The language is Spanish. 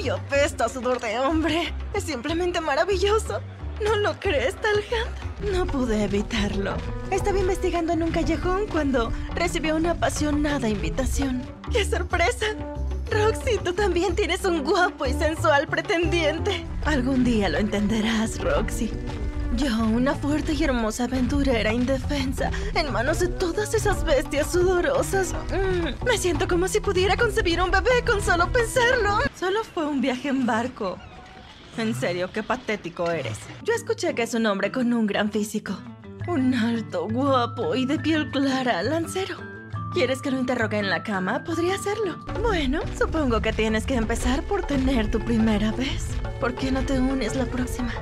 ¡Ay, apesta a sudor de hombre! Es simplemente maravilloso. ¿No lo crees, Talhand? No pude evitarlo. Estaba investigando en un callejón cuando recibió una apasionada invitación. ¡Qué sorpresa! Roxy, tú también tienes un guapo y sensual pretendiente. Algún día lo entenderás, Roxy. Yo, una fuerte y hermosa aventurera indefensa, en manos de todas esas bestias sudorosas. Me siento como si pudiera concebir un bebé con solo pensarlo. Solo fue un viaje en barco. En serio, qué patético eres. Yo escuché que es un hombre con un gran físico. Un alto, guapo y de piel clara, lancero. ¿Quieres que lo interrogue en la cama? Podría hacerlo. Bueno, supongo que tienes que empezar por tener tu primera vez. ¿Por qué no te unes la próxima?